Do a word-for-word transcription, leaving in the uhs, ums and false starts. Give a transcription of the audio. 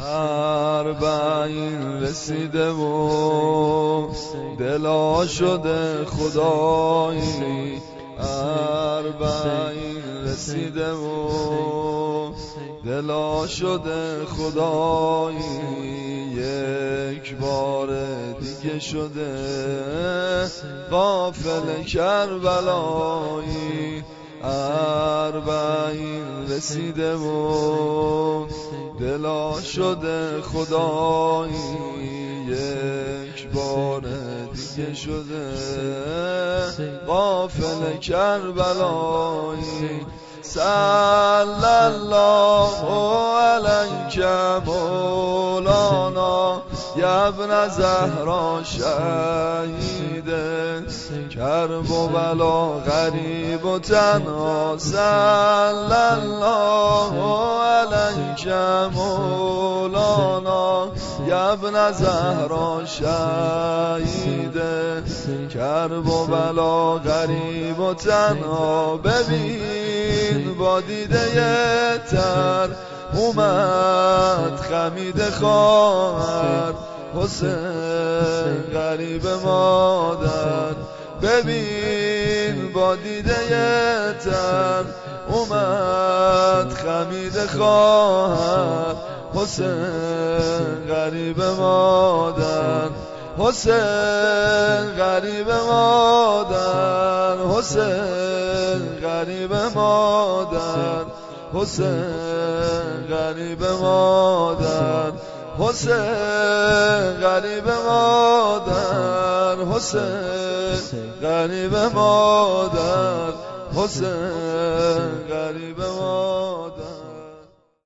اربعین رسیده و دلا شده خدایی، اربعین رسیده و دلا شده خدایی، یک بار دیگه شده غافل کربلایی، اربعین رسیده و دلا شده خدایی، یک بار دیگه شده غافل کربلایی. صلی الله علیک مولانا یا ابن زهرا شهید کرب و بلا غریب و تنها. صلی الله علیک مولانا یا ابن زهرا شهید کرب و بلا غریب و تنها. ببین با دیده تر اومد خمید خواهر حسین غریب مادر. ببین با دیده تر اومد خمید خواهر حسین غریب مادر، حسین غریب مادر، حسین غریب مادر، حسین غریب مادر، حسین غریب مادر، حسین غریب مادر، حسین غریب مادر.